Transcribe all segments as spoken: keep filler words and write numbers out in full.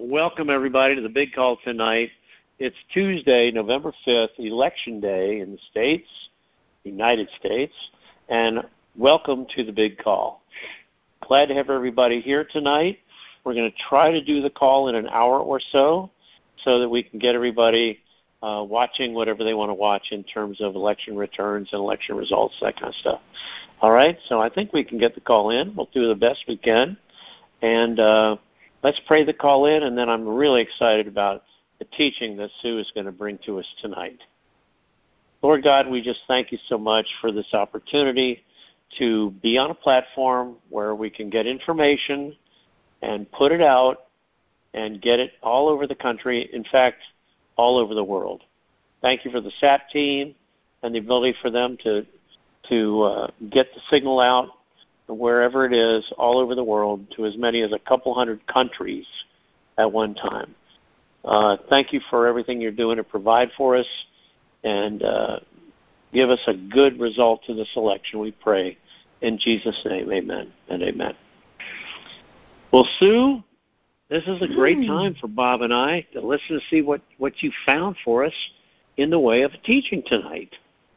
welcome everybody to the big call tonight. It's Tuesday, November fifth, Election Day in the States, United States, and welcome to the big call. Glad to have everybody here tonight. We're going to try to do the call in an hour or so so that we can get everybody uh, watching whatever they want to watch in terms of election returns and election results, that kind of stuff. All right, so I think we can get the call in. We'll do the best we can. And uh, let's pray the call in, and then I'm really excited about the teaching that Sue is going to bring to us tonight. Lord God, we just thank you so much for this opportunity to be on a platform where we can get information and put it out and get it all over the country, in fact, all over the world. Thank you for the S A T team and the ability for them to, to uh, get the signal out wherever it is, all over the world, to as many as a couple hundred countries at one time. Uh, thank you for everything you're doing to provide for us, and uh, give us a good result to this election, we pray. In Jesus' name, amen and amen. Well, Sue, this is a great time for Bob and I to listen to see what, what you found for us in the way of teaching tonight.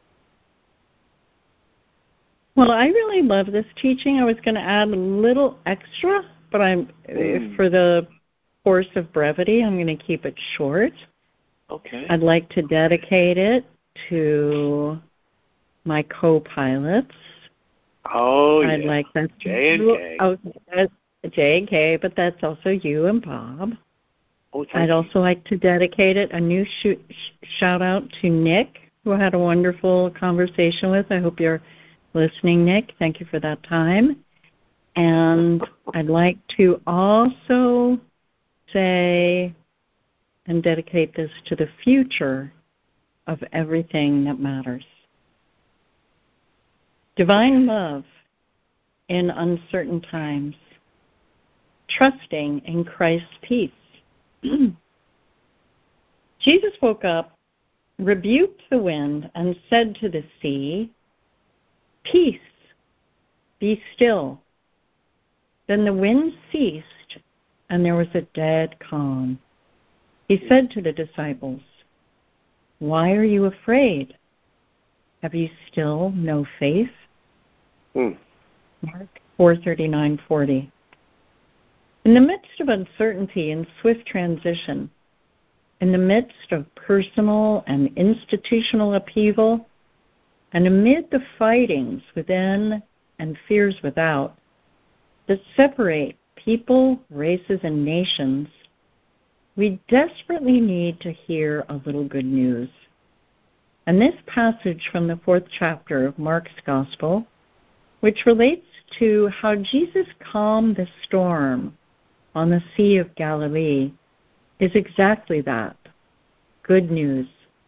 Well, I really love this teaching. I was going to add a little extra, but I'm mm. for the course of brevity, I'm going to keep it short. Okay. I'd like to dedicate it to my co-pilots. Oh, I'd yeah. like that J and K. Oh, J and K, but that's also you and Bob. Oh, I'd you. also like to dedicate it, a new sh- shout out to Nick, who I had a wonderful conversation with. I hope you're listening, Nick. Thank you for that time. And I'd like to also say and dedicate this to the future of everything that matters. Divine love in uncertain times, trusting in Christ's peace. Jesus woke up, rebuked the wind, and said to the sea, "Peace, be still." Then the wind ceased, and there was a dead calm. He said to the disciples, "Why are you afraid? Have you still no faith?" Hmm. Mark four thirty-nine forty. In the midst of uncertainty and swift transition, in the midst of personal and institutional upheaval, and amid the fightings within and fears without that separate people, races, and nations, we desperately need to hear a little good news. And this passage from the fourth chapter of Mark's Gospel, which relates to how Jesus calmed the storm on the Sea of Galilee, is exactly that, good news.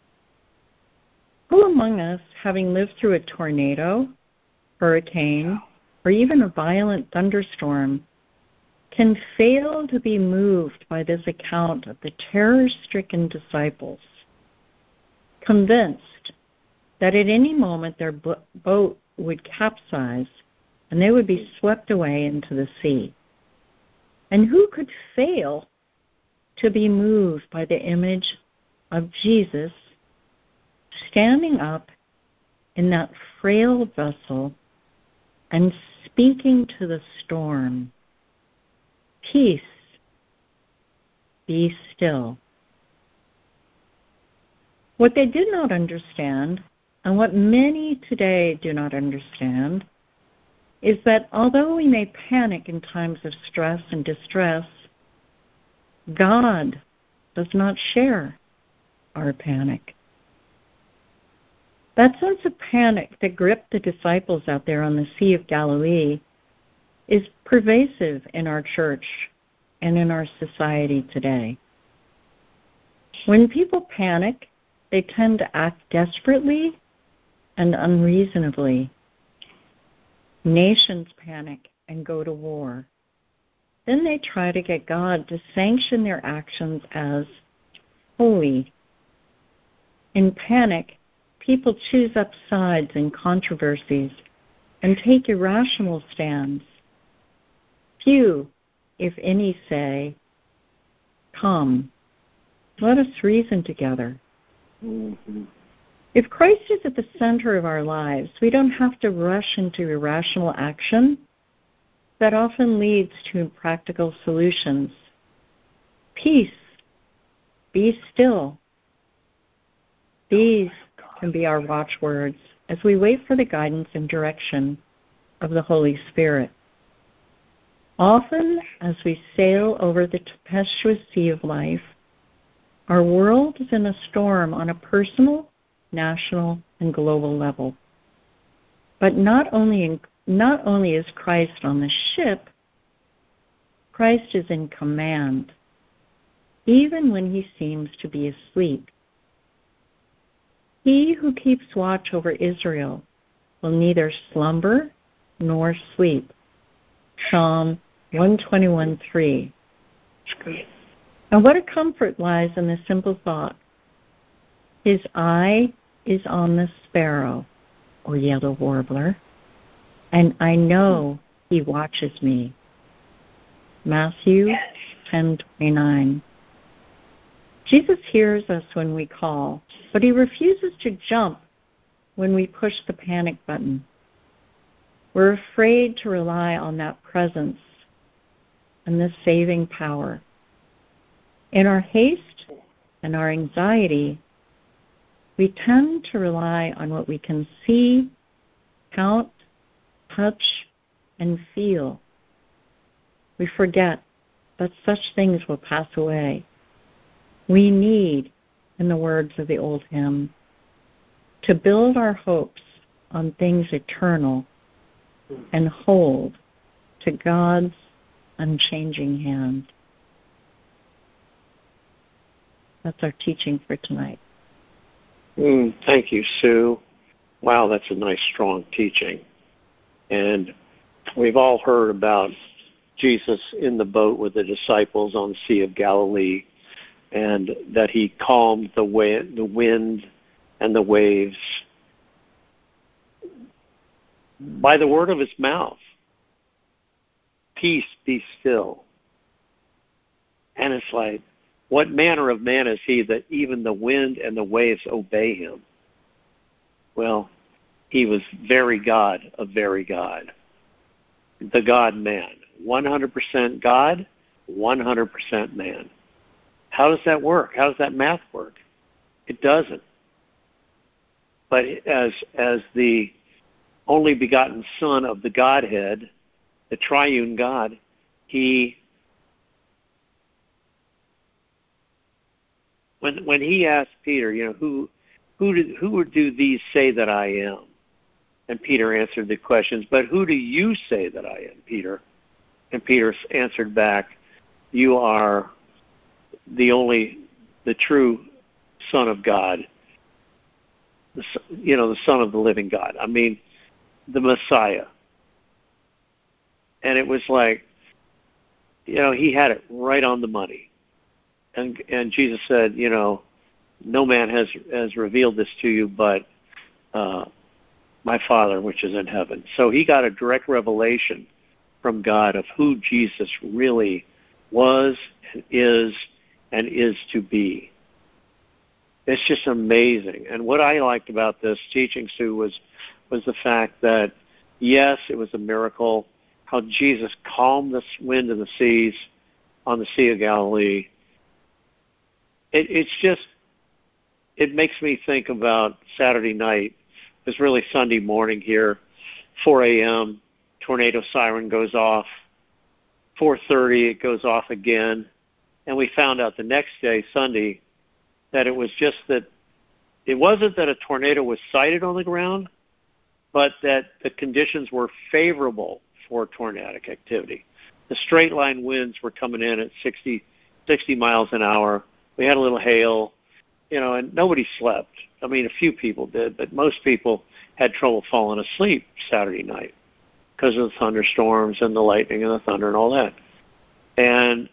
Who among us, having lived through a tornado, hurricane, or even a violent thunderstorm, can fail to be moved by this account of the terror-stricken disciples, convinced that at any moment their bo- boat would capsize and they would be swept away into the sea? And who could fail to be moved by the image of Jesus standing up in that frail vessel and speaking to the storm, "Peace, be still"? What they did not understand, and what many today do not understand, is that although we may panic in times of stress and distress, God does not share our panic. That sense of panic that gripped the disciples out there on the Sea of Galilee is pervasive in our church and in our society today. When people panic, they tend to act desperately and unreasonably. Nations panic and go to war. Then they try to get God to sanction their actions as holy. In panic, people choose up sides in controversies and take irrational stands. Few, if any, say, come, let us reason together. Mm-hmm. If Christ is at the center of our lives, we don't have to rush into irrational action that often leads to impractical solutions. Peace, be still. These can be our watchwords as we wait for the guidance and direction of the Holy Spirit. Often, as we sail over the tempestuous sea of life, our world is in a storm on a personal, national, and global level. But not only in, not only is Christ on the ship, Christ is in command, even when he seems to be asleep. He who keeps watch over Israel will neither slumber nor sleep. Psalm one twenty-one three. And what a comfort lies in the simple thought. His eye is on the sparrow, or yellow warbler, and I know he watches me. Matthew ten twenty-nine. Jesus hears us when we call, but he refuses to jump when we push the panic button. We're afraid to rely on that presence and the saving power. In our haste and our anxiety, we tend to rely on what we can see, count, touch, and feel. We forget that such things will pass away. We need, in the words of the old hymn, to build our hopes on things eternal and hold to God's unchanging hand. That's our teaching for tonight. Mm, thank you, Sue. Wow, that's a nice, strong teaching. And we've all heard about Jesus in the boat with the disciples on the Sea of Galilee, and that he calmed the, wa- the wind and the waves by the word of his mouth. Peace, be still. And it's like, what manner of man is he that even the wind and the waves obey him? Well, he was very God of very God. The God-man. one hundred percent God, one hundred percent man. How does that work? How does that math work? It doesn't. But as as the only begotten Son of the Godhead, the triune God, he when when he asked Peter, you know, who who did who do these say that I am? And Peter answered the questions, but who do you say that I am, Peter? And Peter answered back, you are the only, the true Son of God, the, you know, the Son of the living God. I mean, the Messiah. And it was like, you know, he had it right on the money. And and Jesus said, you know, no man has, has revealed this to you but uh, my Father which is in heaven. So he got a direct revelation from God of who Jesus really was and is and is to be. It's just amazing. And what I liked about this teaching, Sue, was was the fact that, yes, it was a miracle, how Jesus calmed the wind and the seas on the Sea of Galilee. It, it's just, it makes me think about Saturday night. It was really Sunday morning here, four a.m., tornado siren goes off. four thirty, it goes off again. And we found out the next day, Sunday, that it was just that it wasn't that a tornado was sighted on the ground, but that the conditions were favorable for tornadic activity. The straight line winds were coming in at sixty, sixty miles an hour. We had a little hail, you know, and nobody slept. I mean, a few people did, but most people had trouble falling asleep Saturday night because of the thunderstorms and the lightning and the thunder and all that. And,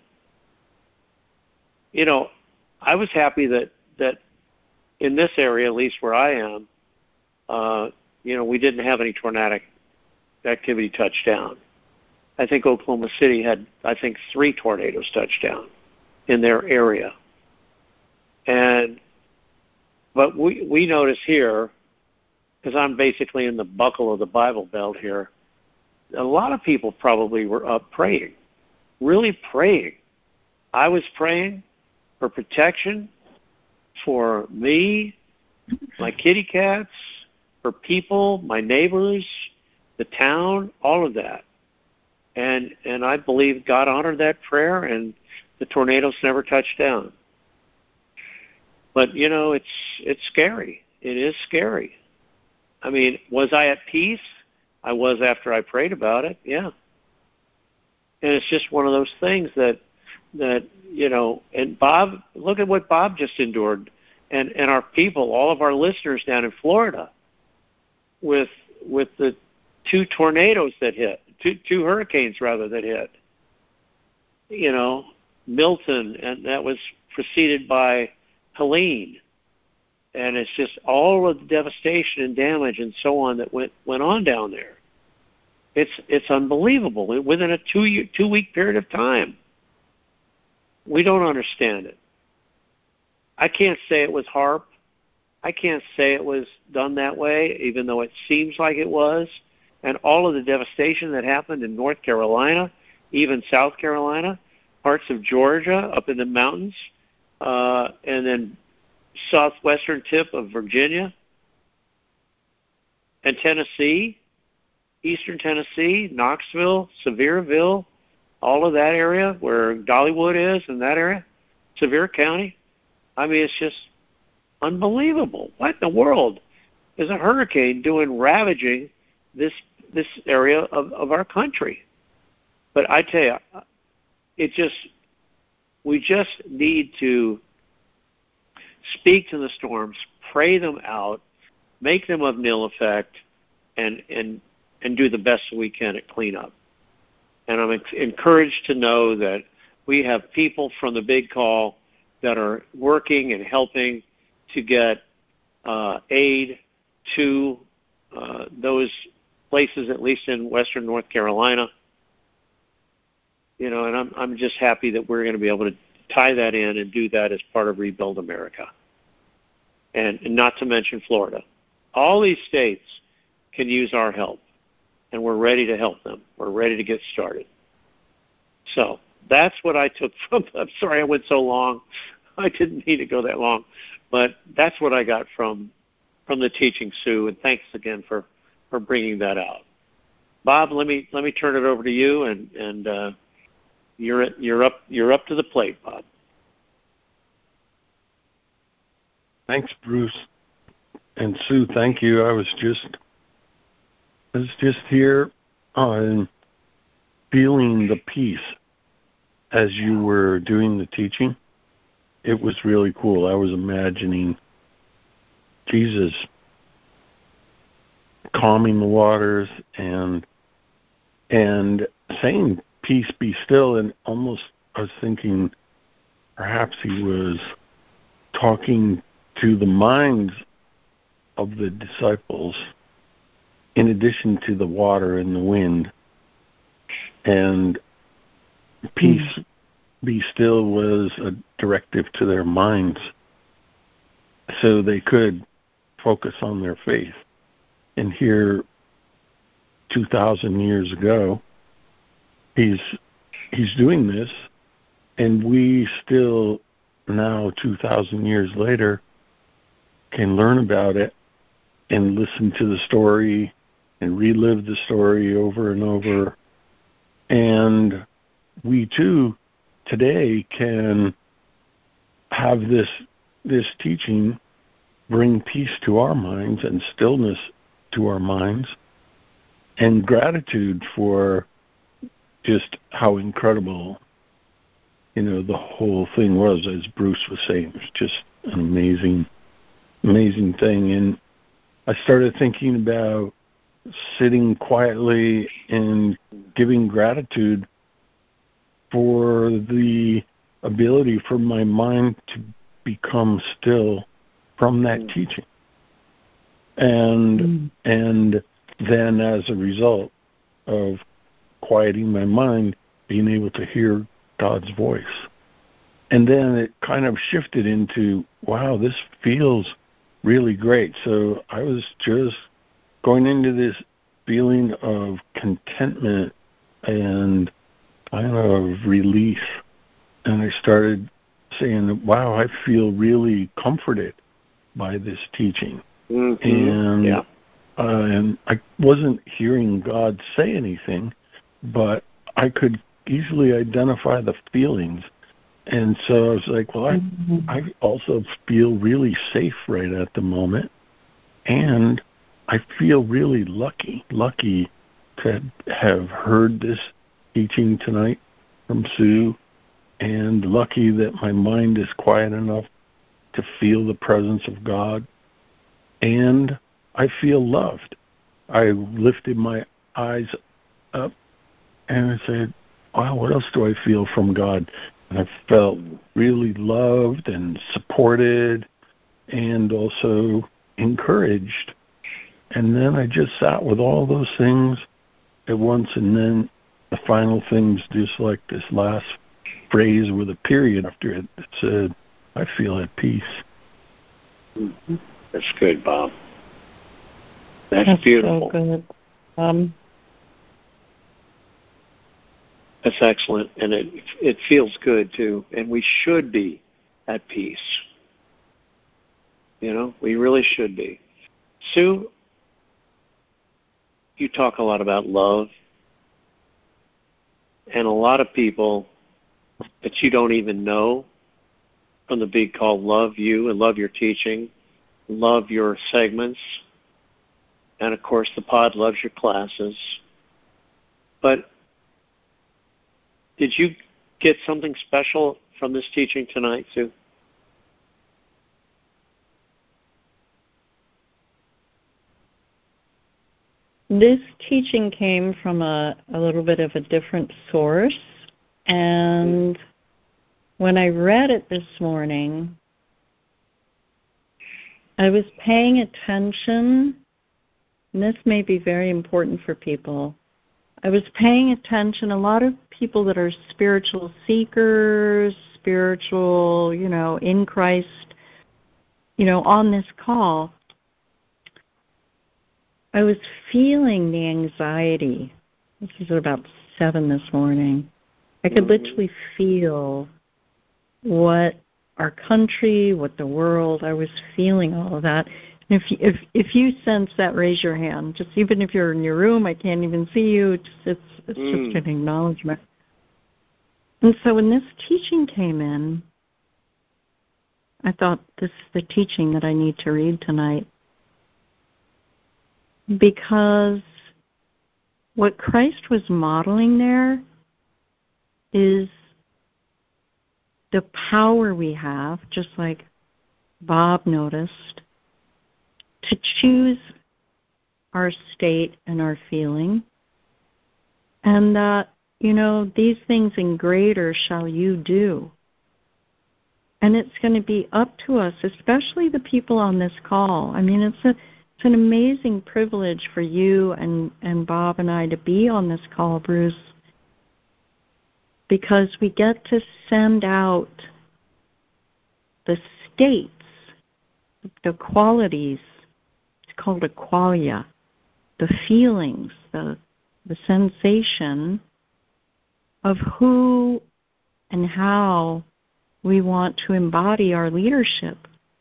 you know, I was happy that, that in this area, at least where I am, uh, you know, we didn't have any tornadic activity touch down. I think Oklahoma City had, I think, three tornadoes touch down in their area. And but we we notice here, because I'm basically in the buckle of the Bible Belt here, a lot of people probably were up praying, really praying. I was praying for protection for me, my kitty cats, for people, my neighbors, the town, all of that. And and I believe God honored that prayer, and the tornadoes never touched down. But, you know, it's it's scary. It is scary. I mean, was I at peace? I was after I prayed about it, yeah. And it's just one of those things that, that you know, and Bob, look at what Bob just endured, and, and our people, all of our listeners down in Florida, with with the two tornadoes that hit, two, two hurricanes, rather, that hit. You know, Milton, and that was preceded by Helene. And it's just all of the devastation and damage and so on that went, went on down there. It's it's unbelievable. Within a two year, two week period of time, we don't understand it. I can't say it was HAARP. I can't say it was done that way, even though it seems like it was. And all of the devastation that happened in North Carolina, even South Carolina, parts of Georgia, up in the mountains, uh, and then southwestern tip of Virginia and Tennessee, eastern Tennessee, Knoxville, Sevierville, all of that area where Dollywood is, in that area, Sevier County. I mean, it's just unbelievable. What in the world is a hurricane doing, ravaging this this area of, of our country? But I tell you, it just, we just need to speak to the storms, pray them out, make them of nil effect, and and and do the best we can at cleanup. And I'm encouraged to know that we have people from the Big Call that are working and helping to get uh, aid to uh, those places, at least in western North Carolina. You know, and I'm I'm just happy that we're going to be able to tie that in and do that as part of Rebuild America. And, and not to mention Florida. All these states can use our help, and we're ready to help them. We're ready to get started. So that's what I took from, I'm sorry I went so long. I didn't mean to go that long. But that's what I got from from the teaching, Sue, and thanks again for, for bringing that out. Bob, let me let me turn it over to you, and, and uh, You're you're up you're up to the plate, Bob. Thanks, Bruce, and Sue. Thank you. I was just I was just here on feeling the peace as you were doing the teaching. It was really cool. I was imagining Jesus calming the waters and and saying, "Peace, be still," and almost I was thinking perhaps he was talking to the minds of the disciples in addition to the water and the wind. And peace, mm-hmm. be still was a directive to their minds so they could focus on their faith. And here, two thousand years ago, He's he's doing this, and we still now, two thousand years later, can learn about it and listen to the story and relive the story over and over. And we too, today, can have this this teaching bring peace to our minds and stillness to our minds and gratitude for just how incredible, you know, the whole thing was, as Bruce was saying. It was just an amazing, amazing thing. And I started thinking about sitting quietly and giving gratitude for the ability for my mind to become still from that mm. teaching. And mm. and then as a result of quieting my mind, being able to hear God's voice and then it kind of shifted into, wow, this feels really great. So I was just going into this feeling of contentment and kind of relief. And I started saying, wow, I feel really comforted by this teaching. Mm-hmm. And, yeah. uh, and I wasn't hearing God say anything, but I could easily identify the feelings. And so I was like, well, I, mm-hmm. I also feel really safe right at the moment. And I feel really lucky, lucky to have heard this teaching tonight from Sue, and lucky that my mind is quiet enough to feel the presence of God. And I feel loved. I lifted my eyes up and I said, wow, what else do I feel from God? And I felt really loved and supported and also encouraged. And then I just sat with all those things at once, and then the final thing's just like this last phrase with a period after it that said, I feel at peace. Mm-hmm. That's good, Bob. That's, That's beautiful. So good. Um, That's excellent, and it it feels good too. And we should be at peace. You know, we really should be. Sue, you talk a lot about love, and a lot of people that you don't even know from the big call love you and love your teaching, love your segments, and of course the pod loves your classes. But did you get something special from this teaching tonight, Sue? This teaching came from a, a little bit of a different source, and when I read it this morning, I was paying attention, and this may be very important for people. I was paying attention, a lot of people that are spiritual seekers, spiritual, you know, in Christ, you know, on this call, I was feeling the anxiety. This is at about seven this morning. I could mm-hmm. literally feel what our country, what the world, I was feeling all of that. And if you, if if you sense that, raise your hand. Just even if you're in your room, I can't even see you. It's it's, it's mm. just an acknowledgement. And so when this teaching came in, I thought, this is the teaching that I need to read tonight. Because what Christ was modeling there is the power we have, just like Bob noticed, to choose our state and our feeling, and that, you know, these things in greater shall you do. And it's going to be up to us, especially the people on this call. I mean, it's a It's an amazing privilege for you and, and Bob and I to be on this call, Bruce, because we get to send out the states, the qualities, it's called a qualia, the feelings, the, the sensation of who and how we want to embody our leadership.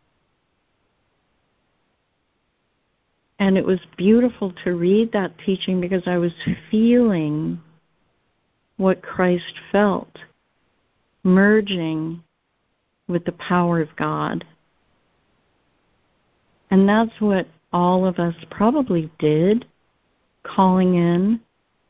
And it was beautiful to read that teaching because I was feeling what Christ felt, merging with the power of God. And that's what all of us probably did, calling in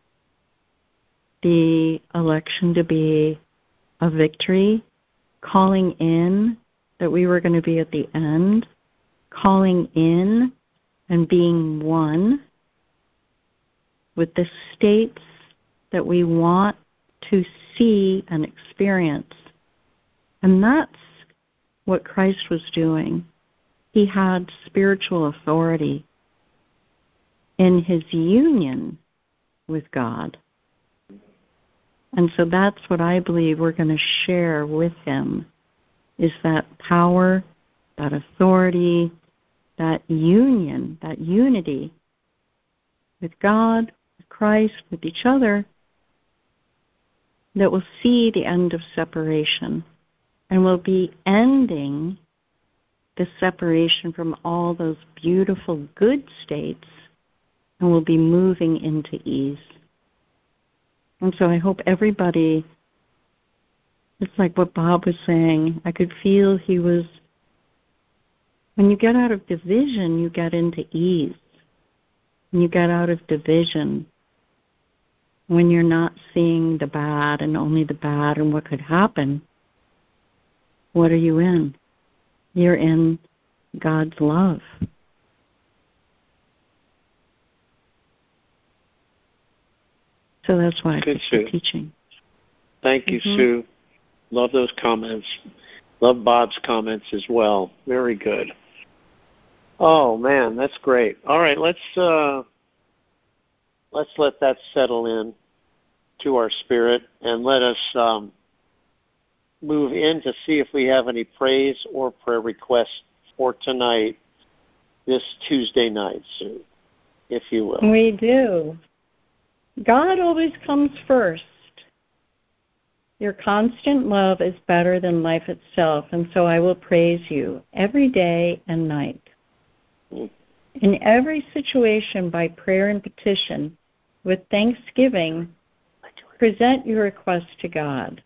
the election to be a victory, calling in that we were going to be at the end, calling in and being one with the states that we want to see and experience. And that's what Christ was doing. He had spiritual authority in his union with God. And so that's what I believe we're going to share with him, is that power, that authority, that union, that unity with God, with Christ, with each other, that will see the end of separation and will be ending the separation from all those beautiful good states and will be moving into ease. And so I hope everybody, it's like what Bob was saying, I could feel he was, when you get out of division, you get into ease. When you get out of division, when you're not seeing the bad and only the bad and what could happen, what are you in? You're in God's love. So that's why I Good, keep teaching. Thank you, mm-hmm. Sue. Love those comments. Love Bob's comments as well. Very good. Oh man, that's great. All right, let's uh, let's let that settle in to our spirit, and let us um, move in to see if we have any praise or prayer requests for tonight, this Tuesday night, Sue, if you will. We do. God always comes first. Your constant love is better than life itself, and so I will praise you every day and night. Mm. In every situation, by prayer and petition, with thanksgiving, present your request to God.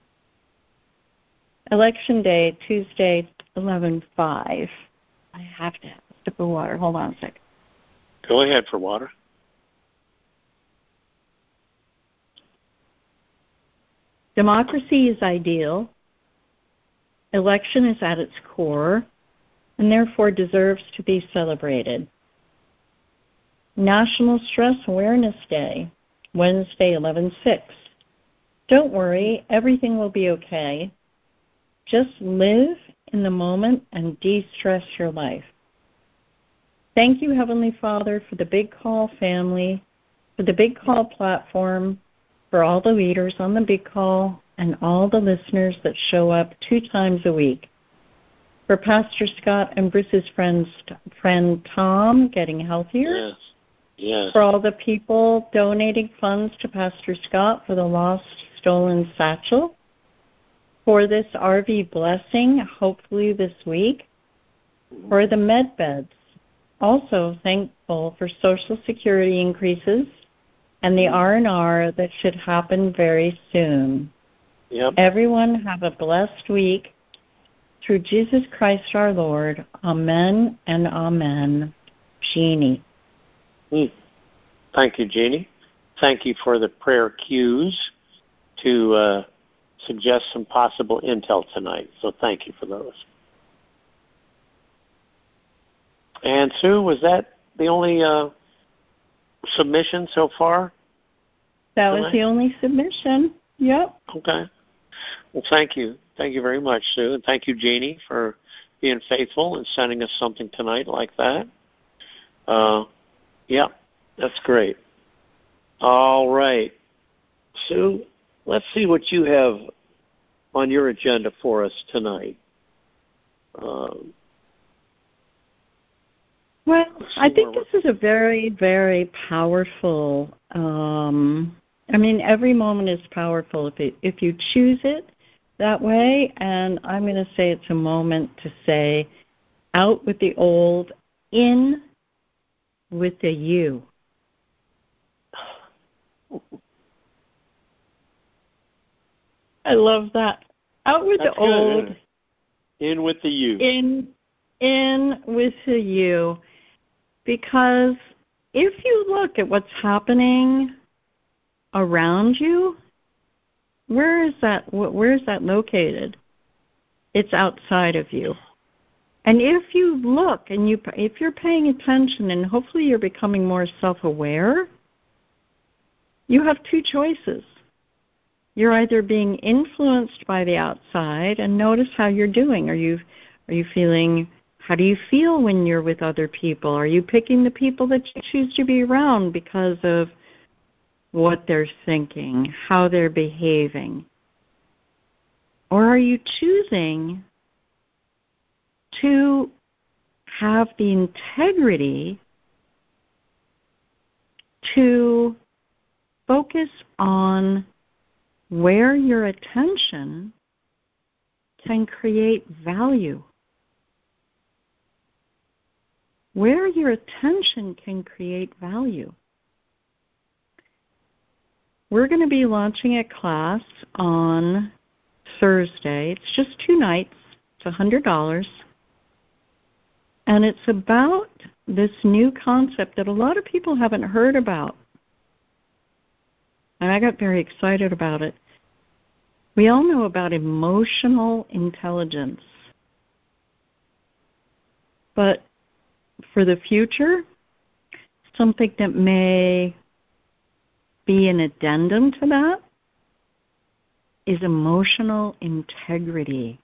Election Day, Tuesday, eleven five. I have to have a sip of water. Hold on a second. Go ahead for water. Democracy is ideal. Election is at its core, and therefore deserves to be celebrated. National Stress Awareness Day, Wednesday, eleven six. Don't worry, everything will be okay. Just live in the moment and de-stress your life. Thank you, Heavenly Father, for the Big Call family, for the Big Call platform, for all the leaders on the Big Call, and all the listeners that show up two times a week. For Pastor Scott and Bruce's friend, friend Tom getting healthier. Yes. Yes. For all the people donating funds to Pastor Scott for the lost stolen satchel. For this R V blessing, hopefully this week. For the med beds. Also thankful for Social Security increases and the R and R that should happen very soon. Yep. Everyone have a blessed week. Through Jesus Christ our Lord. Amen and amen. Jeannie. Mm. Thank you, Jeannie. Thank you for the prayer cues to uh, suggest some possible intel tonight. So thank you for those. And Sue, was that the only uh, submission so far? That tonight? was the only submission. Yep. Okay. Well, thank you. Thank you very much, Sue. And thank you, Jeannie, for being faithful and sending us something tonight like that. Uh, yeah, that's great. All right. Sue, let's see what you have on your agenda for us tonight. Um, well, I think this is a very, very powerful, um, I mean, every moment is powerful if, it, if you choose it that way, and I'm going to say it's a moment to say, out with the old, in with the you. I love that. Out with That's the old. Good. In with the you. In, in with the you. Because if you look at what's happening around you, where is that, where is that located? It's outside of you. And if you look and you, if you're paying attention and hopefully you're becoming more self-aware, you have two choices. You're either being influenced by the outside, and notice how you're doing. Are you, are you feeling, how do you feel when you're with other people? Are you picking the people that you choose to be around because of what they're thinking, how they're behaving? Or are you choosing to have the integrity to focus on where your attention can create value? Where your attention can create value. We're going to be launching a class on Thursday. It's just two nights. It's one hundred dollars. And it's about this new concept that a lot of people haven't heard about. And I got very excited about it. We all know about emotional intelligence. But for the future, something that may be an addendum to that is emotional integrity.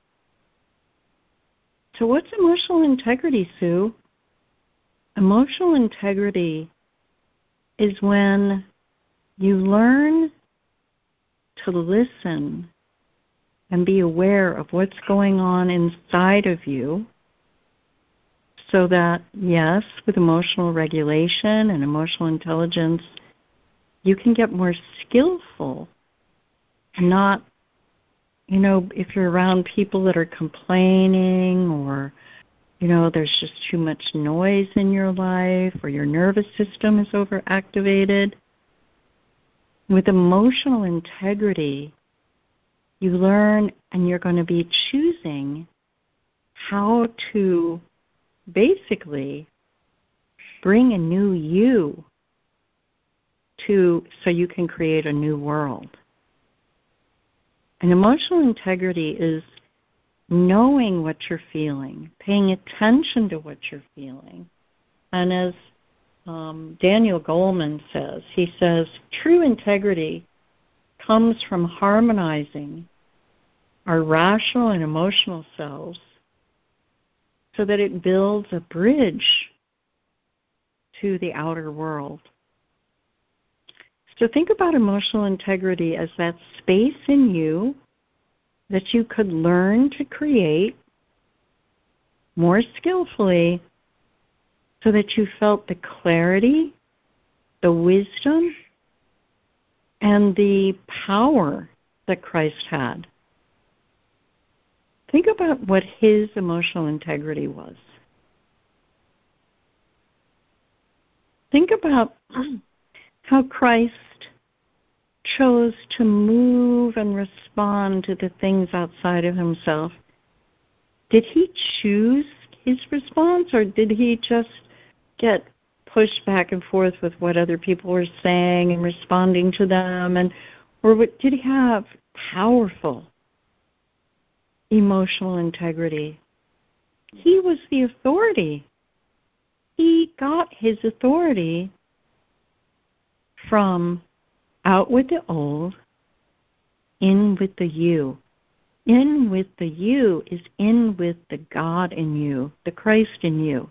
So what's emotional integrity, Sue? Emotional integrity is when you learn to listen and be aware of what's going on inside of you, so that, yes, with emotional regulation and emotional intelligence, you can get more skillful, not, you know, if you're around people that are complaining, or, you know, there's just too much noise in your life, or your nervous system is overactivated. With emotional integrity, you learn, and you're going to be choosing how to basically bring a new you to, so you can create a new world. And emotional integrity is knowing what you're feeling, paying attention to what you're feeling. And as um, Daniel Goleman says, he says, true integrity comes from harmonizing our rational and emotional selves so that it builds a bridge to the outer world. So think about emotional integrity as that space in you that you could learn to create more skillfully so that you felt the clarity, the wisdom, and the power that Christ had. Think about what his emotional integrity was. Think about how Christ chose to move and respond to the things outside of himself. Did he choose his response, or did he just get pushed back and forth with what other people were saying and responding to them? And or what, did he have powerful emotional integrity? He was the authority. He got his authority from out with the old, in with the you. In with the you is in with the God in you, the Christ in you.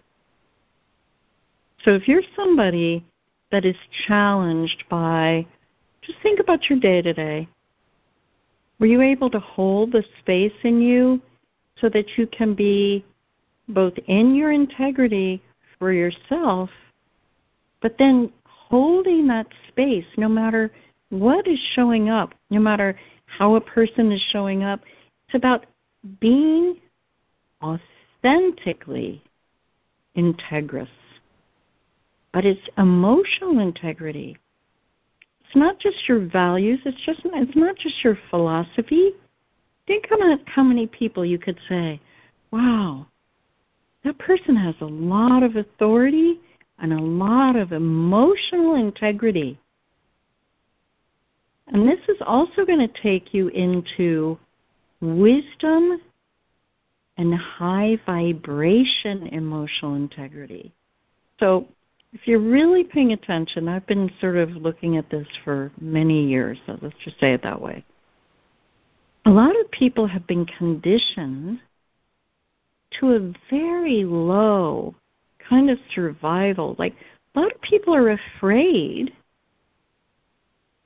So if you're somebody that is challenged by, just think about your day-to-day. Were you able to hold the space in you so that you can be both in your integrity for yourself, but then holding that space no matter what is showing up, no matter how a person is showing up? It's about being authentically integrous. But it's emotional integrity. It's not just your values. It's just it's not just your philosophy. Think about how many people you could say, wow, that person has a lot of authority and a lot of emotional integrity. And this is also going to take you into wisdom and high vibration emotional integrity. So if you're really paying attention, I've been sort of looking at this for many years, so let's just say it that way. A lot of people have been conditioned to a very low kind of survival. Like, a lot of people are afraid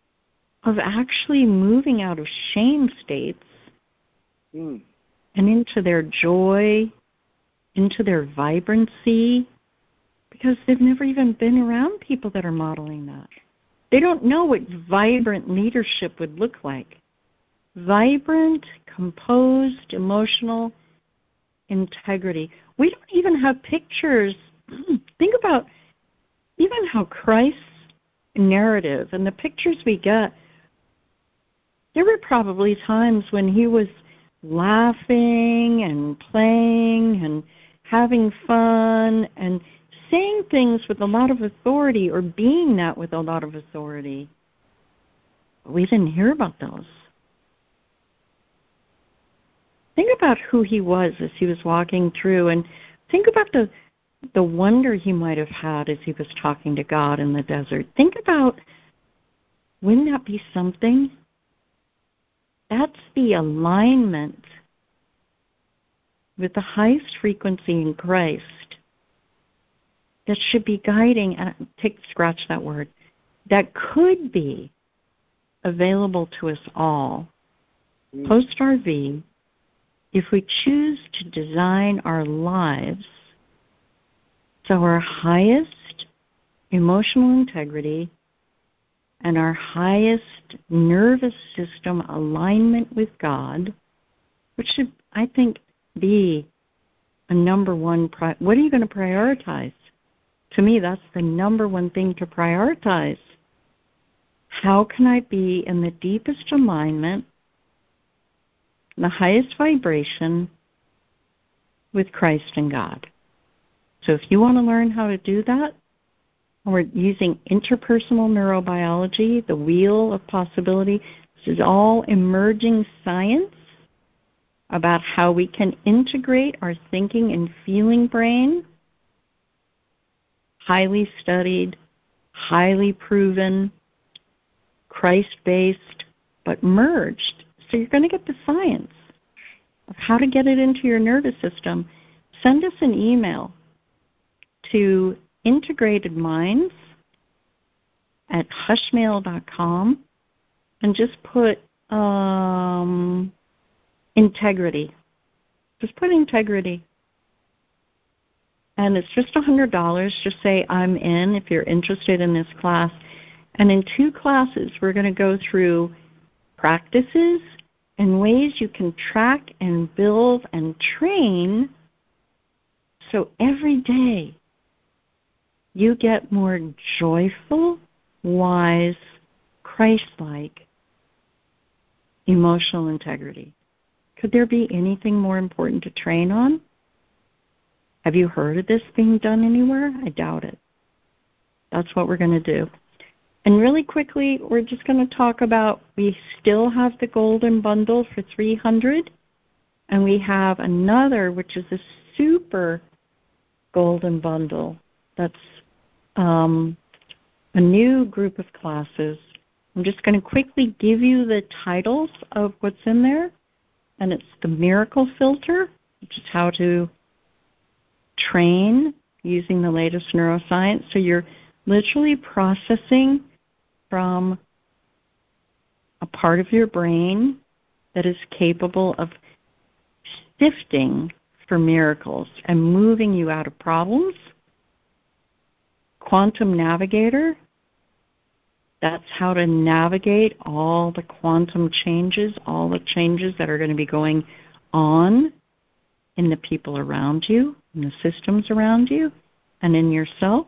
of actually moving out of shame states Mm. and into their joy, into their vibrancy, because they've never even been around people that are modeling that. They don't know what vibrant leadership would look like. Vibrant, composed, emotional integrity. We don't even have pictures. Think about even how Christ's narrative and the pictures we get, there were probably times when he was laughing and playing and having fun and saying things with a lot of authority or being that with a lot of authority. But we didn't hear about those. Think about who he was as he was walking through, and think about the the wonder he might have had as he was talking to God in the desert. Think about, wouldn't that be something? That's the alignment with the highest frequency in Christ that should be guiding, and take scratch that word, that could be available to us all, Mm. post R V, if we choose to design our lives so our highest emotional integrity and our highest nervous system alignment with God, which should, I think, be a number one. Pri- what are you going to prioritize? To me, that's the number one thing to prioritize. How can I be in the deepest alignment, the highest vibration with Christ and God? So if you want to learn how to do that, we're using interpersonal neurobiology, the wheel of possibility. This is all emerging science about how we can integrate our thinking and feeling brain, highly studied, highly proven, Christ-based, but merged. So you're going to get the science of how to get it into your nervous system. Send us an email to integratedminds at hushmail dot com and just put um, integrity. Just put integrity. And it's just one hundred dollars. Just say, I'm in, if you're interested in this class. And in two classes, we're going to go through practices and ways you can track and build and train so every day you get more joyful, wise, Christ-like emotional integrity. Could there be anything more important to train on? Have you heard of this being done anywhere? I doubt it. That's what we're going to do. And really quickly, we're just going to talk about, we still have the golden bundle for three hundred dollars, and we have another, which is a super golden bundle. That's um, a new group of classes. I'm just going to quickly give you the titles of what's in there, and it's the Miracle Filter, which is how to train using the latest neuroscience. So you're literally processing from a part of your brain that is capable of sifting for miracles and moving you out of problems. Quantum Navigator, that's how to navigate all the quantum changes, all the changes that are going to be going on in the people around you, in the systems around you, and in yourself.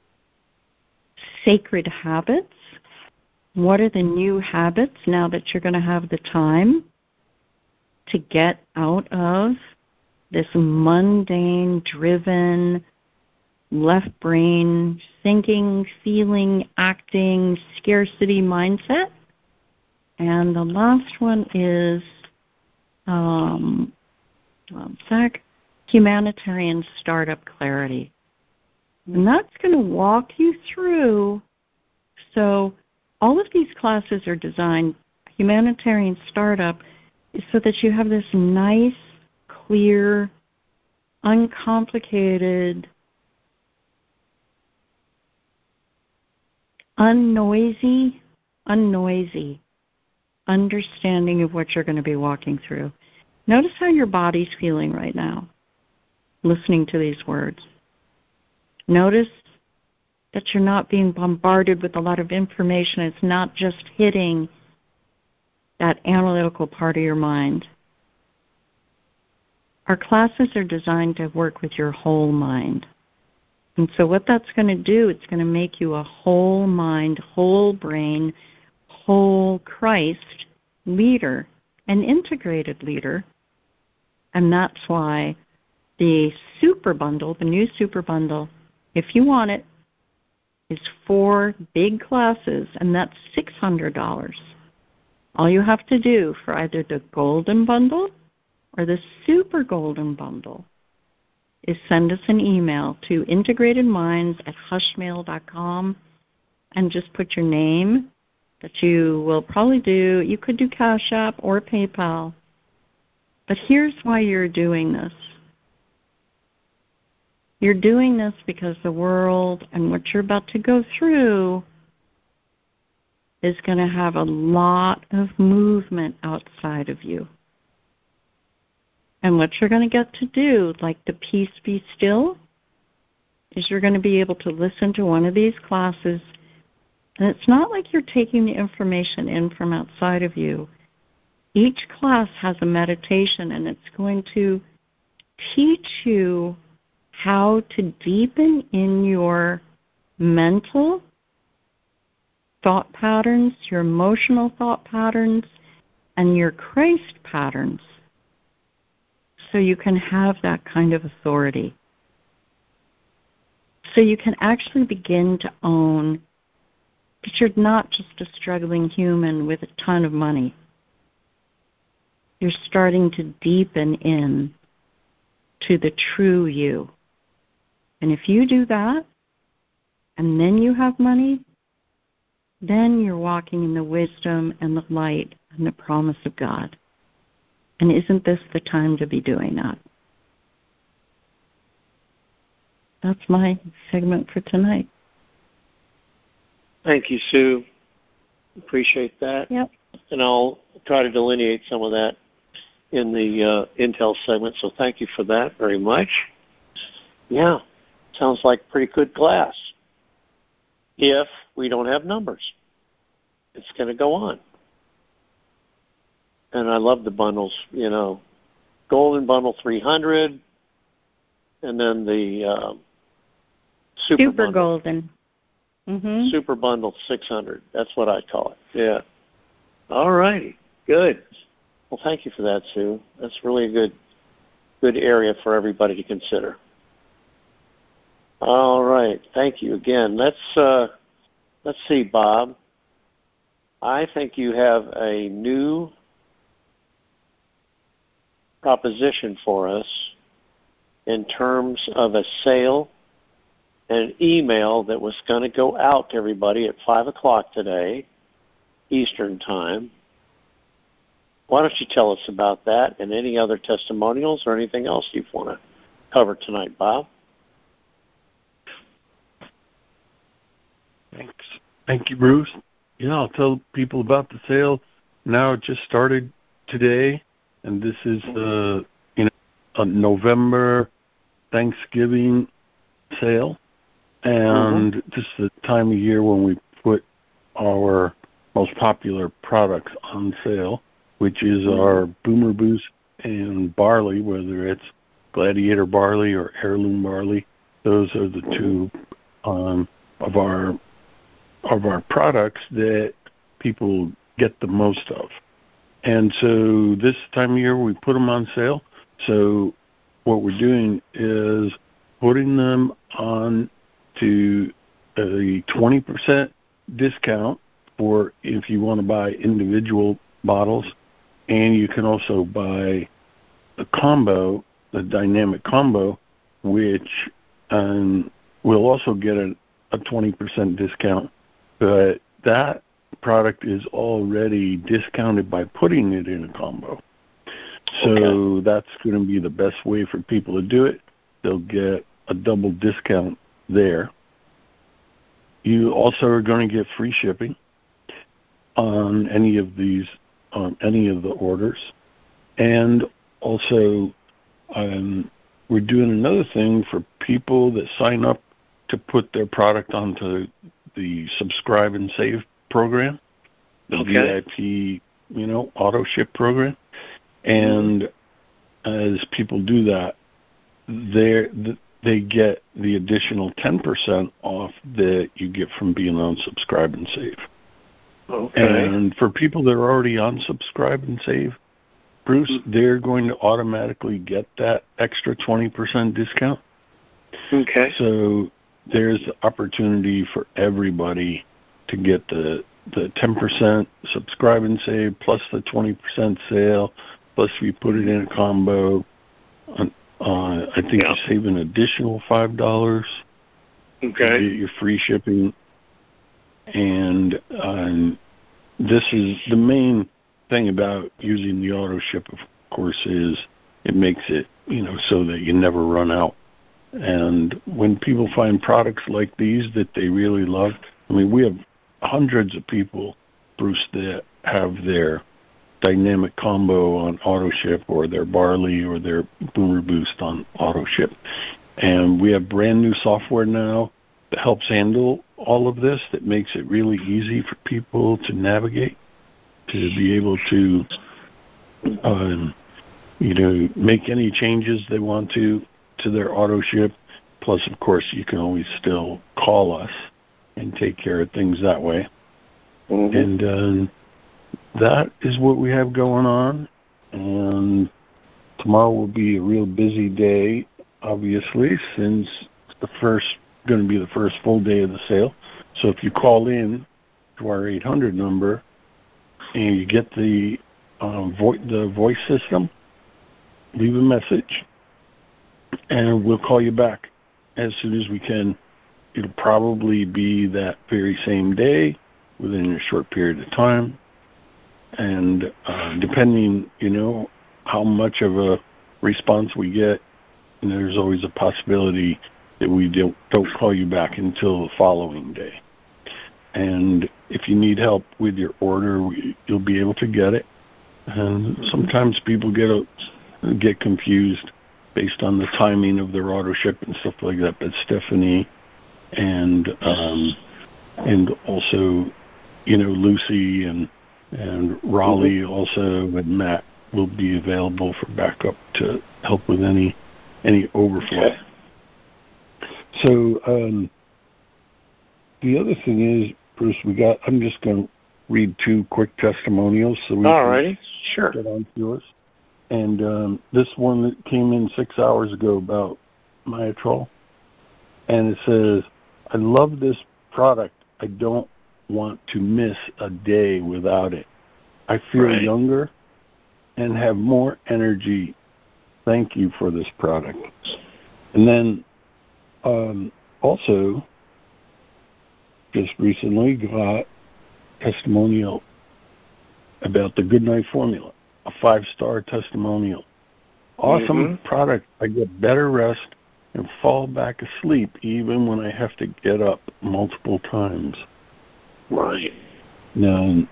Sacred Habits. What are the new habits now that you're going to have the time to get out of this mundane, driven, left brain thinking, feeling, acting, scarcity mindset? And the last one is um, one sec, Humanitarian Startup Clarity. And that's going to walk you through. So all of these classes are designed, Humanitarian Startup, is so that you have this nice, clear, uncomplicated, unnoisy unnoisy understanding of what you're going to be walking through. Notice how your body's feeling right now, listening to these words. Notice that you're not being bombarded with a lot of information. It's not just hitting that analytical part of your mind. Our classes are designed to work with your whole mind. And so what that's going to do, it's going to make you a whole mind, whole brain, whole Christ leader, an integrated leader. And that's why the super bundle, the new super bundle, if you want it, is four big classes, and that's six hundred dollars. All you have to do for either the golden bundle or the super golden bundle is send us an email to integratedminds at hushmail dot com and just put your name that you will probably do. You could do Cash App or PayPal. But here's why you're doing this. You're doing this because the world and what you're about to go through is going to have a lot of movement outside of you. And what you're going to get to do, like the Peace Be Still, is you're going to be able to listen to one of these classes. And it's not like you're taking the information in from outside of you. Each class has a meditation, and it's going to teach you how to deepen in your mental thought patterns, your emotional thought patterns, and your Christ patterns, so you can have that kind of authority. So you can actually begin to own that you're not just a struggling human with a ton of money. You're starting to deepen in to the true you. And if you do that, and then you have money, then you're walking in the wisdom and the light and the promise of God. And isn't this the time to be doing that? That's my segment for tonight. Thank you, Sue. Appreciate that. Yep. And I'll try to delineate some of that in the uh, Intel segment, so thank you for that very much. Yeah, sounds like a pretty good class. If we don't have numbers, it's going to go on. And I love the bundles, you know. Golden Bundle three hundred, and then the uh, Super, Super Bundle. Golden. Mm-hmm. Super Bundle six hundred. That's what I call it. Yeah. All righty. Good. Well, thank you for that, Sue. That's really a good, good area for everybody to consider. All right. Thank you again. Let's uh, let's see, Bob. I think you have a new proposition for us in terms of a sale and an email that was going to go out to everybody at five o'clock today, Eastern Time. Why don't you tell us about that and any other testimonials or anything else you want to cover tonight, Bob? Thanks. Thank you, Bruce. Yeah, I'll tell people about the sale. Now it just started today, and this is uh, you know a November Thanksgiving sale, and mm-hmm. this is the time of year when we put our most popular products on sale, which is mm-hmm. our Boomer Boost and barley, whether it's Gladiator barley or heirloom barley. Those are the two um, of our of our products that people get the most of. And so this time of year we put them on sale. So what we're doing is putting them on to a twenty percent discount for if you want to buy individual bottles, and you can also buy the combo, the dynamic combo, which um, will also get a, a twenty percent discount. But that product is already discounted by putting it in a combo. So okay. That's going to be the best way for people to do it. They'll get a double discount there. You also are going to get free shipping. on any of these, on any of the orders. And also, um, we're doing another thing for people that sign up to put their product onto the subscribe and save program, the Okay. V I P, you know, auto ship program. And as people do that, they they get the additional ten percent off that you get from being on subscribe and save. Okay. And for people that are already on subscribe and save, Bruce, they're going to automatically get that extra twenty percent discount. Okay. So there's the opportunity for everybody to get the the ten percent subscribe and save plus the twenty percent sale, plus if you put it in a combo, uh, I think Yeah. you save an additional five dollars Okay. to get your free shipping. And um, this is the main thing about using the auto ship, of course, is it makes it, you know, so that you never run out. And when people find products like these that they really love, I mean, we have hundreds of people, Bruce, that have their dynamic combo on auto ship or their barley or their boomer boost on auto ship. And we have brand new software now that helps handle all of this, that makes it really easy for people to navigate, to be able to, um, you know, make any changes they want to to their auto ship. Plus, of course, you can always still call us and take care of things that way. Mm-hmm. And um, that is what we have going on. And tomorrow will be a real busy day, obviously, since it's the first going to be the first full day of the sale. So if you call in to our eight hundred number and you get the um, vo- the voice system, leave a message, and we'll call you back as soon as we can. It'll probably be that very same day, within a short period of time. And uh, depending, you know, how much of a response we get, there's always a possibility that we don't, don't call you back until the following day. And if you need help with your order, we, you'll be able to get it. And sometimes people get a, get confused based on the timing of their auto ship and stuff like that. But Stephanie and um, and also, you know, Lucy and and Raleigh mm-hmm. also and Matt will be available for backup to help with any any overflow. Okay. So um, the other thing is, Bruce, we got. I'm just going to read two quick testimonials so we Alrighty. can Sure. get on to yours. And um, this one that came in six hours ago about Myotrol, and it says, "I love this product. I don't want to miss a day without it. I feel right. younger and have more energy. Thank you for this product." And then um, also, just recently got testimonial about the Goodnight Formula, a five-star testimonial. Awesome mm-hmm. product. I get better rest and fall back asleep even when I have to get up multiple times. Right. Now,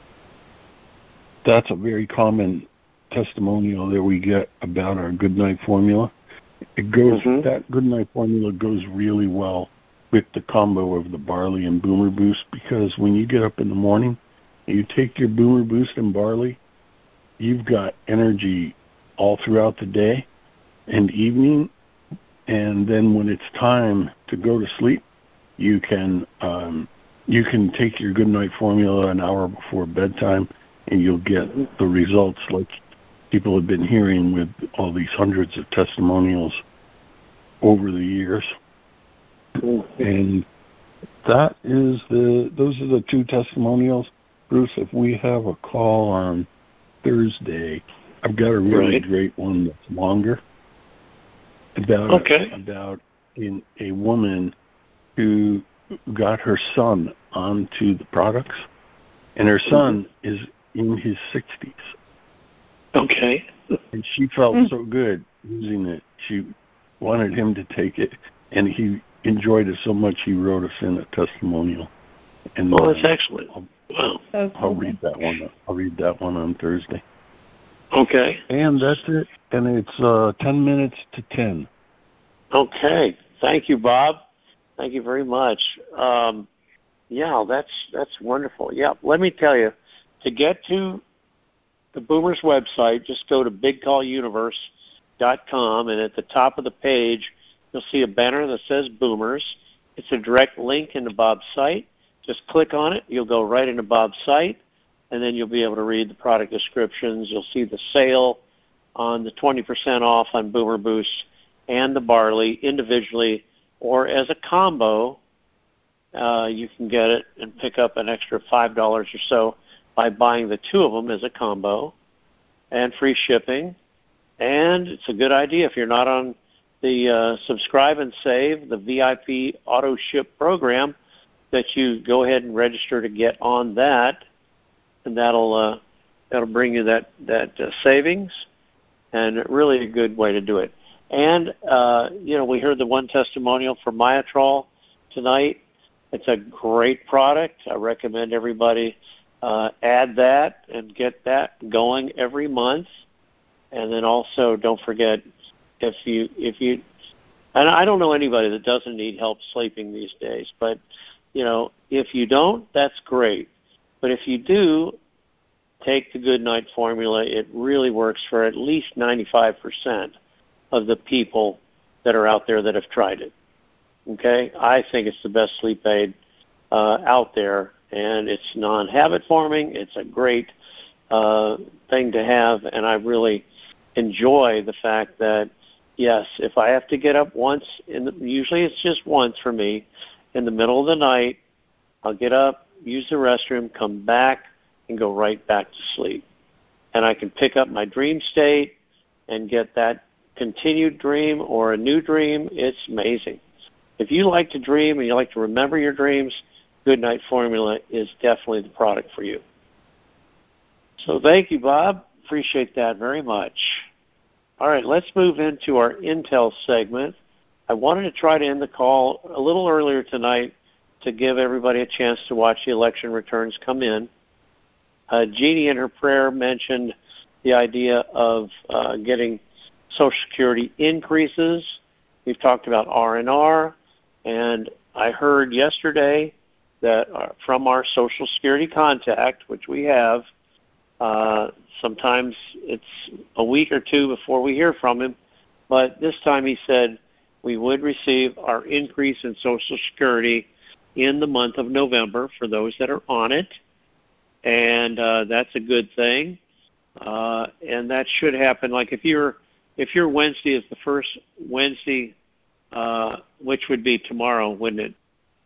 that's a very common testimonial that we get about our Goodnight Formula. It goes mm-hmm. that Goodnight Formula goes really well with the combo of the barley and Boomer Boost, because when you get up in the morning and you take your Boomer Boost and barley, you've got energy all throughout the day and evening, and then when it's time to go to sleep, you can um, you can take your Goodnight Formula an hour before bedtime, and you'll get the results like people have been hearing with all these hundreds of testimonials over the years. And that is the those are the two testimonials. Bruce, if we have a call on Thursday, I've got a really right. great one that's longer about okay. a, about in a woman who got her son onto the products, and her son mm-hmm. is in his sixties. Okay. And she felt mm. so good using it. She wanted him to take it, and he enjoyed it so much he wrote us in a testimonial. And oh, that's uh, excellent. I'll, Wow. So cool. I'll read that one. I'll read that one on Thursday. Okay. And that's it. And it's uh, ten minutes to ten. Okay. Thank you, Bob. Thank you very much. Um, yeah, that's that's wonderful. Yeah, let me tell you, to get to the Boomers website, just go to big call universe dot com, and at the top of the page, you'll see a banner that says Boomers. It's a direct link into Bob's site. Just click on it. You'll go right into Bob's site, and then you'll be able to read the product descriptions. You'll see the sale on the twenty percent off on Boomer Boost and the barley individually or as a combo. Uh, you can get it and pick up an extra five dollars or so by buying the two of them as a combo, and free shipping. And it's a good idea if you're not on the uh, subscribe and save, the V I P auto ship program, that you go ahead and register to get on that, and that'll uh, that'll bring you that that uh, savings, and really a good way to do it. And uh, you know, we heard the one testimonial for Myotrol tonight. It's a great product. I recommend everybody uh, add that and get that going every month. And then also, don't forget, if you if you, and I don't know anybody that doesn't need help sleeping these days, but you know, if you don't, that's great. But if you do, take the Good Night formula. It really works for at least ninety-five percent of the people that are out there that have tried it. Okay, I think it's the best sleep aid uh, out there, and it's non-habit forming. It's a great uh, thing to have, and I really enjoy the fact that, yes, if I have to get up once, in the, usually it's just once for me, in the middle of the night, I'll get up, use the restroom, come back, and go right back to sleep. And I can pick up my dream state and get that continued dream or a new dream. It's amazing. If you like to dream and you like to remember your dreams, Good Night Formula is definitely the product for you. So thank you, Bob. Appreciate that very much. All right, let's move into our Intel segment. I wanted to try to end the call a little earlier tonight to give everybody a chance to watch the election returns come in. Uh, Jeannie in her prayer mentioned the idea of uh, getting Social Security increases. We've talked about R and R. And I heard yesterday that uh, from our Social Security contact, which we have, uh, sometimes it's a week or two before we hear from him, but this time he said we would receive our increase in Social Security in the month of November for those that are on it, and uh, that's a good thing. Uh, and that should happen. Like if you're if your Wednesday is the first Wednesday, Uh, which would be tomorrow, wouldn't it?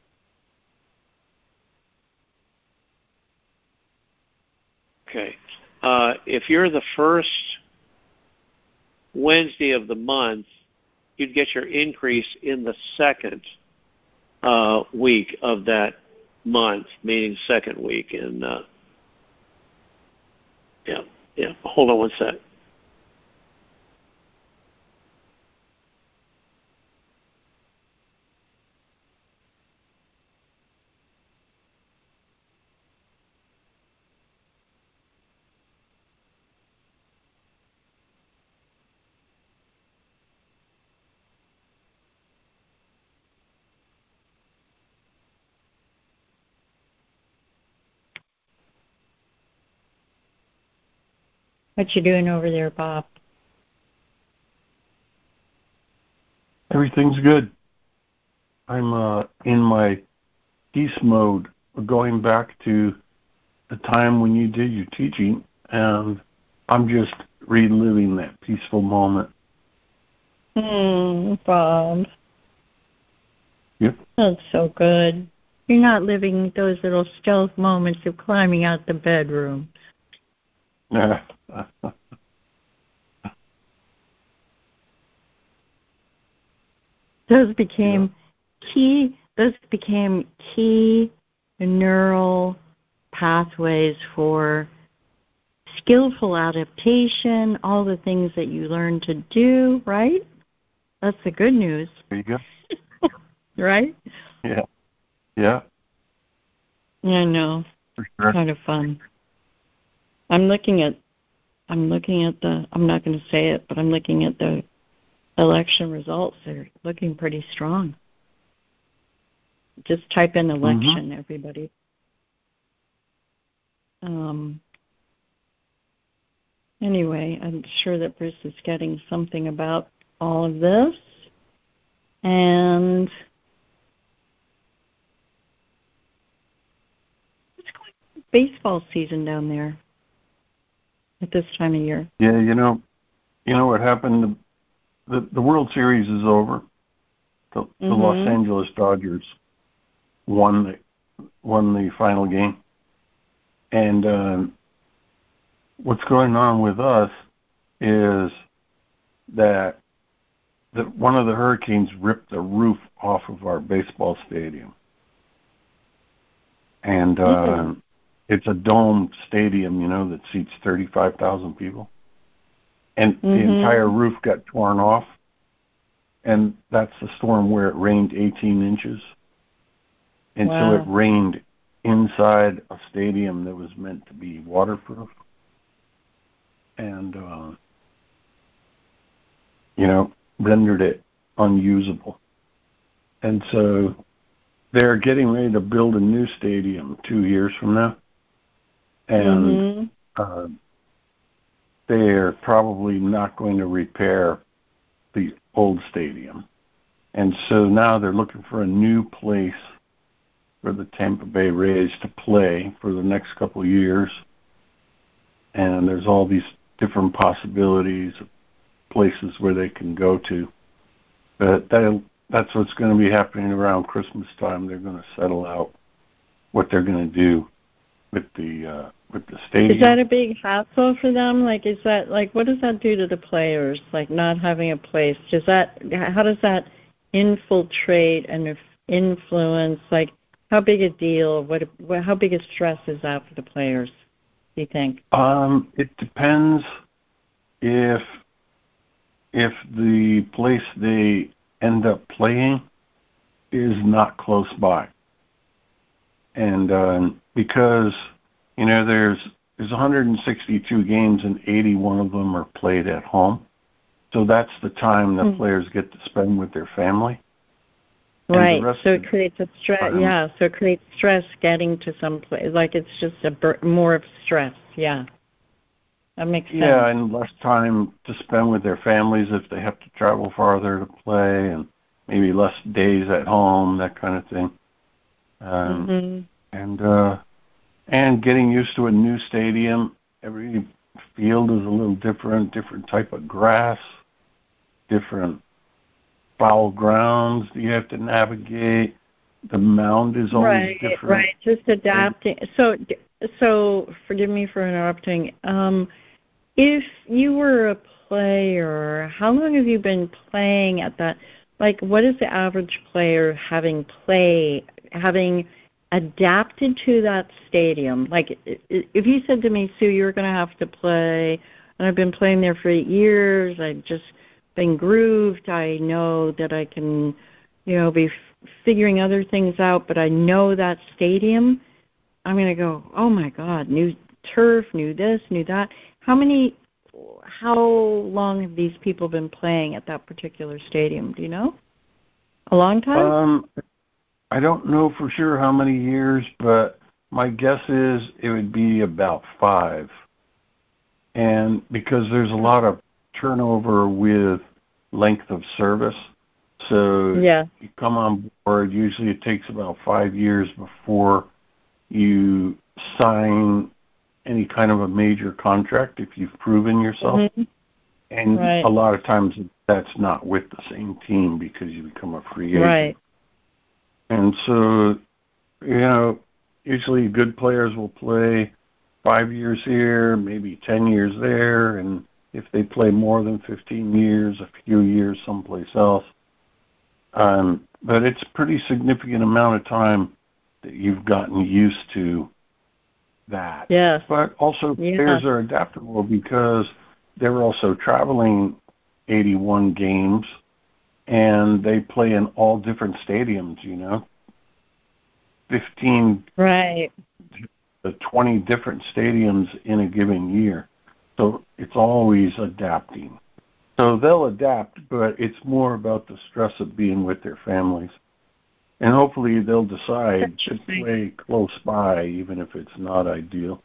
Okay. Uh, if you're the first Wednesday of the month, you'd get your increase in the second uh, week of that month, meaning second week. And uh, yeah, yeah. Hold on one sec. What you doing over there, Bob? Everything's good. I'm uh, in my peace mode, going back to the time when you did your teaching, and I'm just reliving that peaceful moment. Hmm, Bob. Yep. That's so good. You're not living those little stealth moments of climbing out the bedroom. Those became yeah. key. Those became key neural pathways for skillful adaptation. All the things that you learn to do. Right? That's the good news. There you go. Right? Yeah. Yeah. I know. For sure. Kind of fun. I'm looking at, I'm looking at the, I'm not going to say it, but I'm looking at the election results. They're looking pretty strong. Just type in election, mm-hmm. everybody. Um, anyway, I'm sure that Bruce is getting something about all of this. And what's going on with baseball season down there at this time of year? Yeah, you know, you know what happened? The the World Series is over. The, mm-hmm. the Los Angeles Dodgers won the won the final game. And um, what's going on with us is that the, one of the hurricanes ripped the roof off of our baseball stadium. And uh, mm-hmm. it's a domed stadium, you know, that seats thirty-five thousand people. And mm-hmm. the entire roof got torn off. And that's the storm where it rained eighteen inches. And wow. so it rained inside a stadium that was meant to be waterproof. And, uh, you know, rendered it unusable. And so they're getting ready to build a new stadium two years from now. And mm-hmm. uh, they're probably not going to repair the old stadium. And so now they're looking for a new place for the Tampa Bay Rays to play for the next couple of years. And there's all these different possibilities of places where they can go to. But that, that's what's going to be happening around Christmas time. They're going to settle out what they're going to do with the uh, with the stadium. Is that a big hassle for them? Like, is that like what does that do to the players? Like not having a place? Does that how does that infiltrate and influence? Like, how big a deal? What? How big a stress is that for the players? Do you think? Um, it depends if if the place they end up playing is not close by, and um, because you know there's there's one hundred sixty-two games and eighty-one of them are played at home, so that's the time that mm-hmm. players get to spend with their family. Right, so it creates a stress. Um, yeah, so it creates stress getting to some place. Like it's just a bur- more of stress. Yeah, that makes sense. Yeah, and less time to spend with their families if they have to travel farther to play, and maybe less days at home, that kind of thing. Um, mm-hmm. And uh, and getting used to a new stadium. Every field is a little different, different type of grass, different foul grounds you have to navigate. The mound is always right, different. Right, just adapting. So, so forgive me for interrupting. Um, if you were a player, how long have you been playing at that? Like, what is the average player having play, having adapted to that stadium? Like, if you said to me, Sue, you're going to have to play, and I've been playing there for eight years, I just been grooved. I know that I can, you know, be f- figuring other things out, but I know that stadium, I'm going to go, oh, my God, new turf, new this, new that. How many, how long have these people been playing at that particular stadium? Do you know? A long time? Um, I don't know for sure how many years, but my guess is it would be about five. And because there's a lot of turnover with length of service. So yeah. you come on board, usually it takes about five years before you sign any kind of a major contract if you've proven yourself. Mm-hmm. And right. a lot of times that's not with the same team because you become a free agent. Right. And so, you know, usually good players will play five years here, maybe ten years there, and if they play more than fifteen years, a few years someplace else. Um, but it's a pretty significant amount of time that you've gotten used to that. Yes. But also yeah. players are adaptable because they're also traveling eighty-one games, and they play in all different stadiums, you know. fifteen Right. the twenty different stadiums in a given year. So it's always adapting. So they'll adapt, but it's more about the stress of being with their families. And hopefully they'll decide to play close by, even if it's not ideal.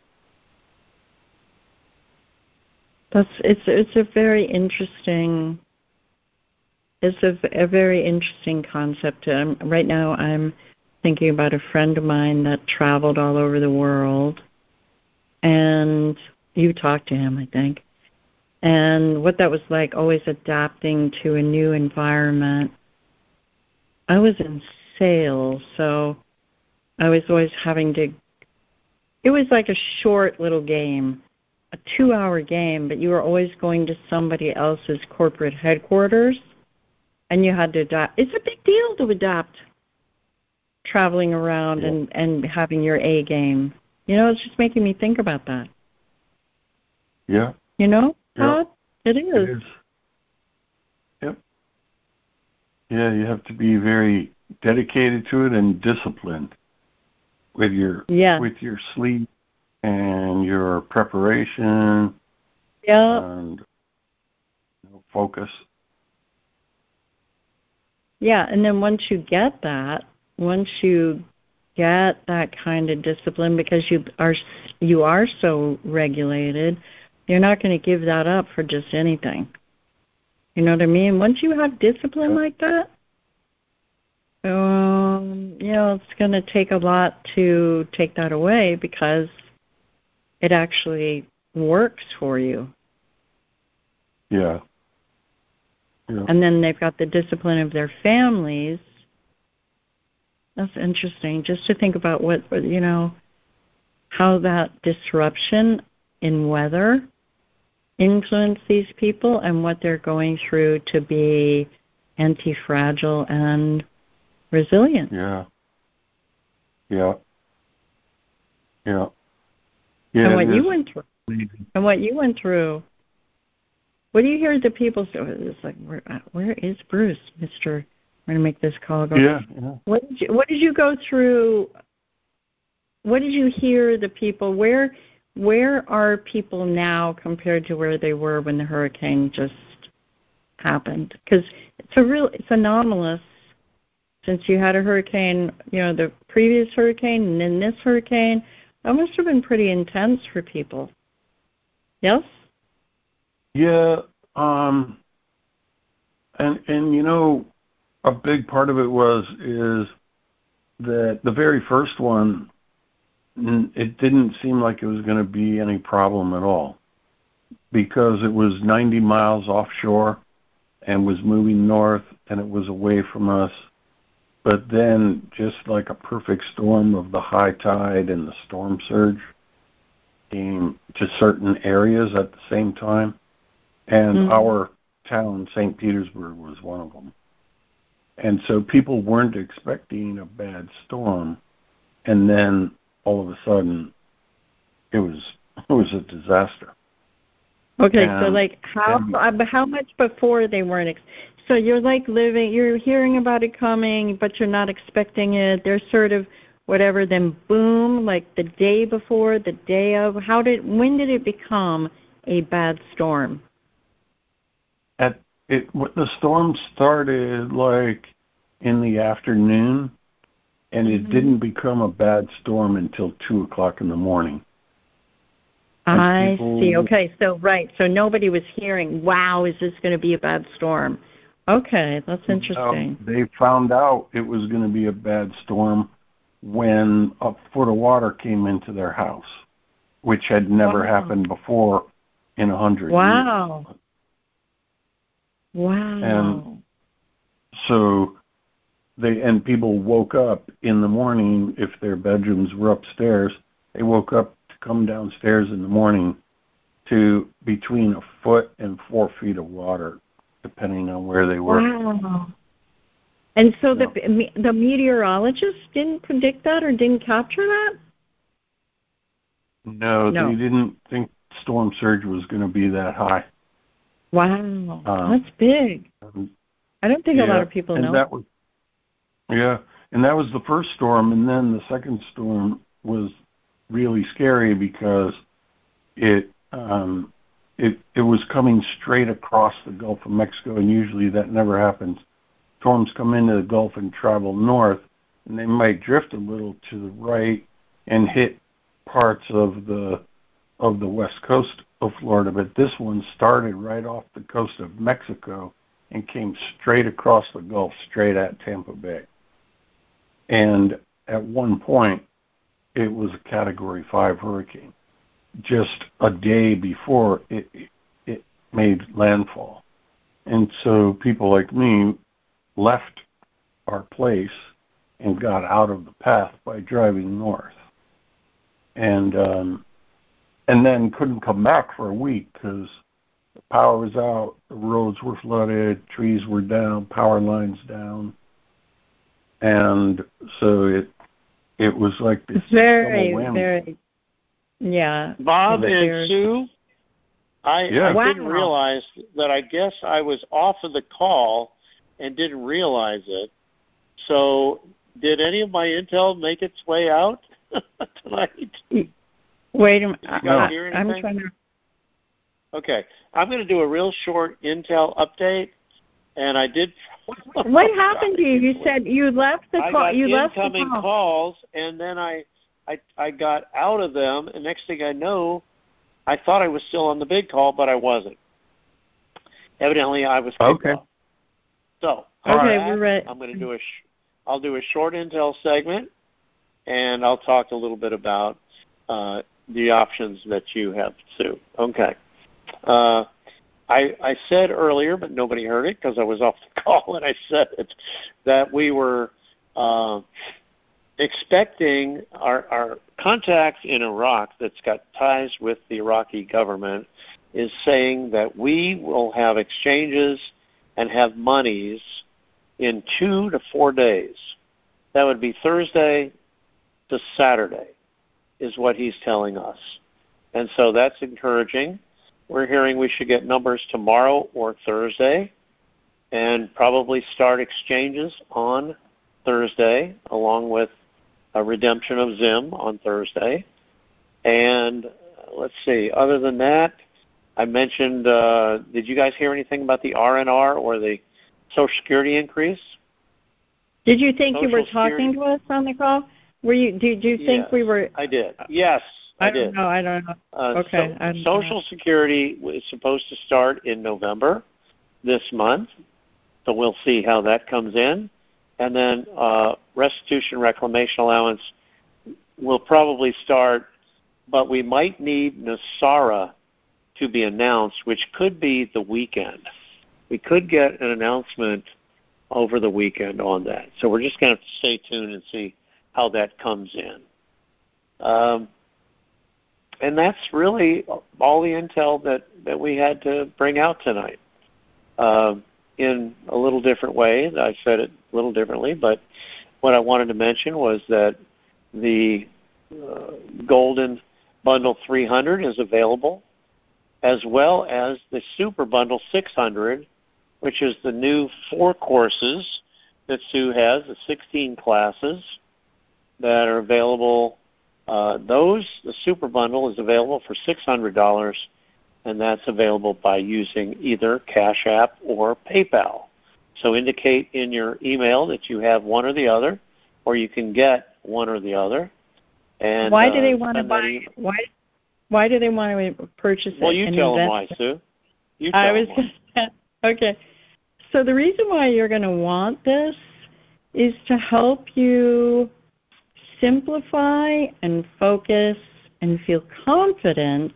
That's it's it's a very interesting it's a, a very interesting concept. Um, right now, I'm thinking about a friend of mine that traveled all over the world, and you talked to him, I think, and what that was like, always adapting to a new environment. I was in sales, so I was always having to. It was like a short little game. A two-hour game, but you were always going to somebody else's corporate headquarters, and you had to adapt. It's a big deal to adapt, traveling around yeah. and, and having your A game. You know, it's just making me think about that. Yeah. You know, yeah. It is. It is. Yep. Yeah, you have to be very dedicated to it and disciplined with your yeah. with your sleep and your preparation, yeah, and you know, focus. Yeah, and then once you get that, once you get that kind of discipline, because you are you are so regulated, you're not going to give that up for just anything. You know what I mean? Once you have discipline like that, um, you know, it's going to take a lot to take that away because it actually works for you. Yeah. yeah. And then they've got the discipline of their families. That's interesting, just to think about what, you know, how that disruption in weather influence these people and what they're going through to be anti-fragile and resilient. Yeah. Yeah. Yeah. Yeah, and what you went through. And what you went through. What do you hear the people say? It's like, where, where is Bruce, Mister We're going to make this call. Go. Yeah, yeah. What did you, what did you go through? What did you hear the people? Where where are people now compared to where they were when the hurricane just happened? Because it's a real, it's anomalous. Since you had a hurricane, you know, the previous hurricane and then this hurricane, that must have been pretty intense for people. Yes? Yeah, um, and and you know, a big part of it was is that the very first one, it didn't seem like it was going to be any problem at all because it was ninety miles offshore and was moving north and it was away from us. But then just like a perfect storm of the high tide and the storm surge came to certain areas at the same time. And mm-hmm. our town, Saint Petersburg, was one of them. And so people weren't expecting a bad storm. And then all of a sudden, it was it was a disaster. Okay, and, so like how and, how much before they weren't ex- so you're like living, you're hearing about it coming, but you're not expecting it. There's sort of whatever, then boom, like the day before, the day of. How did when did it become a bad storm? At it, the storm started like in the afternoon, and it mm-hmm. didn't become a bad storm until two o'clock in the morning. And I people, see. Okay, so right, so nobody was hearing, "Wow, is this going to be a bad storm?" Okay, that's interesting. Uh, they found out it was going to be a bad storm when a foot of water came into their house, which had never wow. happened before in a hundred wow. years. Wow. And so they and people woke up in the morning if their bedrooms were upstairs. They woke up to come downstairs in the morning to between a foot and four feet of water, depending on where they were. Wow. And so yeah. the the meteorologists didn't predict that or didn't capture that? No, no. They didn't think storm surge was going to be that high. Wow, um, that's big. Um, I don't think yeah, a lot of people and know. That was, yeah, and that was the first storm, and then the second storm was really scary because it um, it it was coming straight across the Gulf of Mexico, and usually that never happens. Storms come into the Gulf and travel north, and they might drift a little to the right and hit parts of the of the west coast of Florida. But this one started right off the coast of Mexico and came straight across the Gulf, straight at Tampa Bay. And at one point, it was a Category five hurricane. Just a day before it, it made landfall. And so people like me left our place and got out of the path by driving north. And um, and then couldn't come back for a week because the power was out, the roads were flooded, trees were down, power lines down. And so it it was like this very, double whammy. very, yeah. Bob and very, Sue, I, Yeah. I Wow. didn't realize that I guess I was off of the call and didn't realize it. So did any of my intel make its way out tonight? Wait a minute. Did you guys No. hear I'm anything? trying to. Okay. I'm going to do a real short intel update, and I did. What happened to you? You said you left the I call. got You left the incoming call. calls, and then I, I, I got out of them, and next thing I know, I thought I was still on the big call, but I wasn't. Evidently, I was kicked Okay. off. So, Okay, all right, we're ready. I'm going to do a, sh- I'll do a short intel segment, and I'll talk a little bit about uh, the options that you have, Sue. Okay. Uh, I, I said earlier, but nobody heard it because I was off the call, and I said it, that we were uh, expecting our, our contact in Iraq that's got ties with the Iraqi government is saying that we will have exchanges and have monies in two to four days. That would be Thursday to Saturday is what he's telling us. And so that's encouraging. We're hearing we should get numbers tomorrow or Thursday and probably start exchanges on Thursday along with a redemption of Zim on Thursday. And uh, let's see, other than that, I mentioned, uh, did you guys hear anything about the R N R or the Social Security increase? Did you think Social you were talking Security. to us on the call? Were you? Did you think Yes, we were? I did. Yes, I, I don't did. know. I don't know. Uh, Okay, so, I don't Social know. Security is supposed to start in November this month, so we'll see how that comes in. And then uh, restitution reclamation allowance will probably start, but we might need NASARA to be announced, which could be the weekend. We could get an announcement over the weekend on that. So we're just going to have to stay tuned and see how that comes in. Um, and that's really all the intel that, that we had to bring out tonight. Uh, in a little different way, I said it a little differently, but what I wanted to mention was that the uh, Golden Bundle three hundred is available, as well as the Super Bundle six hundred, which is the new four courses that Sue has, the sixteen classes that are available. Uh, those, the Super Bundle is available for six hundred dollars, and that's available by using either Cash App or PayPal. So indicate in your email that you have one or the other, or you can get one or the other. And why do they uh, want to send that buy? email. Why? Why do they want to purchase it? Well, you and tell them invest why, it? Sue. You tell I was them why. okay. So the reason why you're going to want this is to help you simplify and focus and feel confident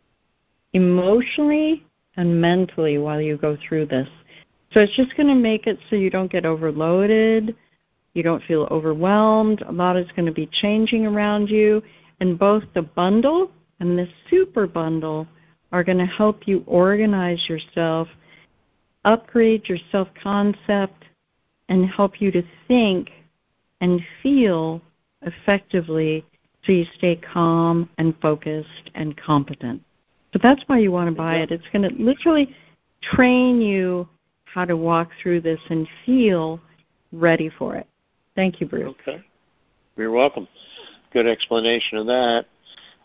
emotionally and mentally while you go through this. So it's just going to make it so you don't get overloaded, you don't feel overwhelmed. A lot is going to be changing around you, and both the bundle and the super bundle are going to help you organize yourself, upgrade your self-concept, and help you to think and feel effectively so you stay calm and focused and competent. So that's why you want to buy it. It's going to literally train you how to walk through this and feel ready for it. Thank you, Bruce. Okay. You're welcome. Good explanation of that.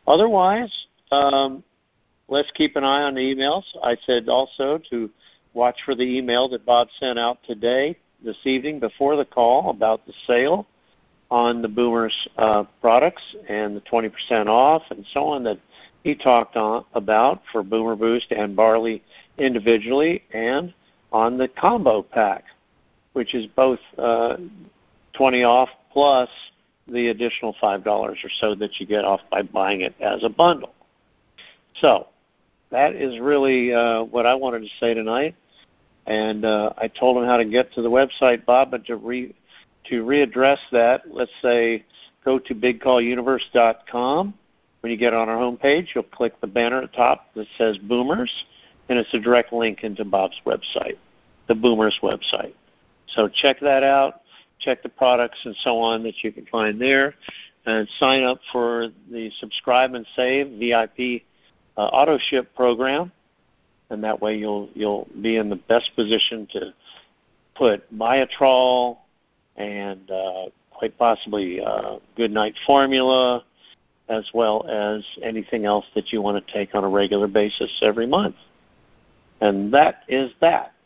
Otherwise, um, let's keep an eye on the emails. I said also to watch for the email that Bob sent out today, this evening, before the call about the sale on the Boomers uh, products and the twenty percent off and so on that he talked on, about for Boomer Boost and Barley individually, and on the combo pack, which is both uh, twenty off plus the additional five dollars or so that you get off by buying it as a bundle. So that is really uh, what I wanted to say tonight. And uh, I told him how to get to the website, Bob, but to re to readdress that, let's say go to big call universe dot com. When you get on our homepage, you'll click the banner at the top that says Boomers, and it's a direct link into Bob's website, the Boomers website. So check that out. Check the products and so on that you can find there, and sign up for the Subscribe and Save V I P uh, auto ship program, and that way you'll you'll be in the best position to put Myotrol and uh, quite possibly uh, Goodnight Formula, as well as anything else that you want to take on a regular basis every month. And that is that.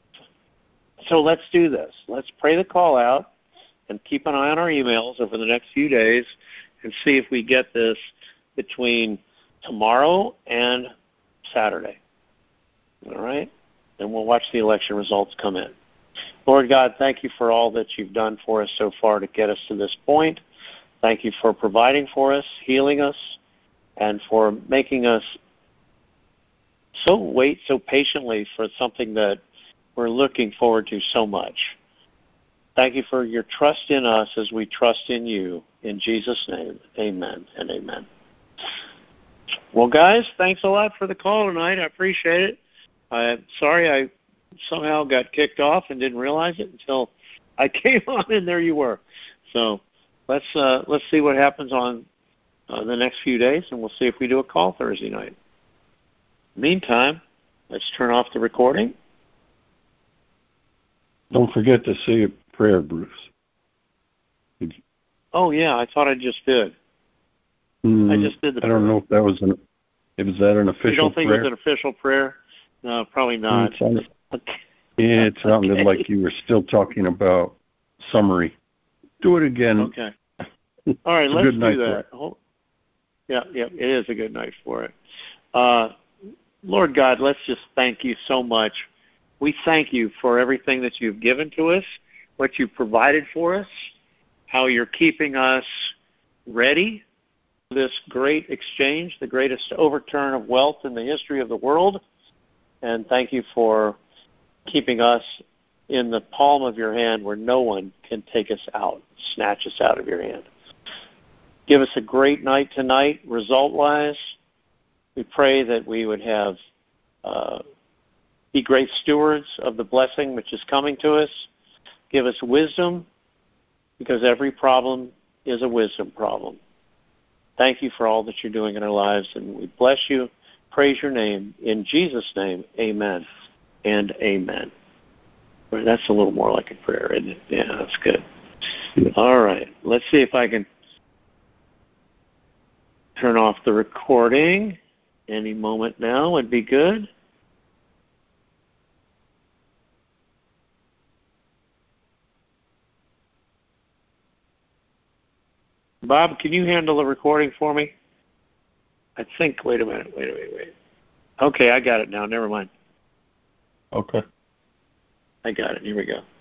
So let's do this. Let's pray the call out and keep an eye on our emails over the next few days and see if we get this between tomorrow and Saturday. All right? And we'll watch the election results come in. Lord God, thank you for all that you've done for us so far to get us to this point. Thank you for providing for us, healing us, and for making us so wait so patiently for something that we're looking forward to so much. Thank you for your trust in us as we trust in you. In Jesus' name, amen and amen. Well, guys, thanks a lot for the call tonight. I appreciate it. I'm sorry I somehow got kicked off and didn't realize it until I came on, and there you were. So let's uh, let's see what happens on uh, the next few days, and we'll see if we do a call Thursday night. Meantime, let's turn off the recording. Don't forget to say a prayer, Bruce. You... Oh, yeah, I thought I just did. Mm, I just did the I don't prayer. know if that was an, was that an official prayer? You don't think prayer? it was an official prayer? No, probably not. It sounded, okay. Yeah, it sounded okay. like you were still talking about summary. Do it again. Okay. All right, let's do that. Oh, yeah, yeah, it is a good night for it. Uh, Lord God, let's just thank you so much. We thank you for everything that you've given to us, what you've provided for us, how you're keeping us ready for this great exchange, the greatest overturn of wealth in the history of the world. And thank you for keeping us in the palm of your hand where no one can take us out, snatch us out of your hand. Give us a great night tonight, result-wise. We pray that we would have uh, be great stewards of the blessing which is coming to us. Give us wisdom, because every problem is a wisdom problem. Thank you for all that you're doing in our lives, and we bless you, praise your name. In Jesus' name, amen and amen. That's a little more like a prayer, isn't it? Yeah, that's good. All right, let's see if I can turn off the recording. Any moment now would be good. Bob, can you handle the recording for me? I think, wait a minute, wait a minute, wait. Okay, I got it now. Never mind. Okay. I got it. Here we go.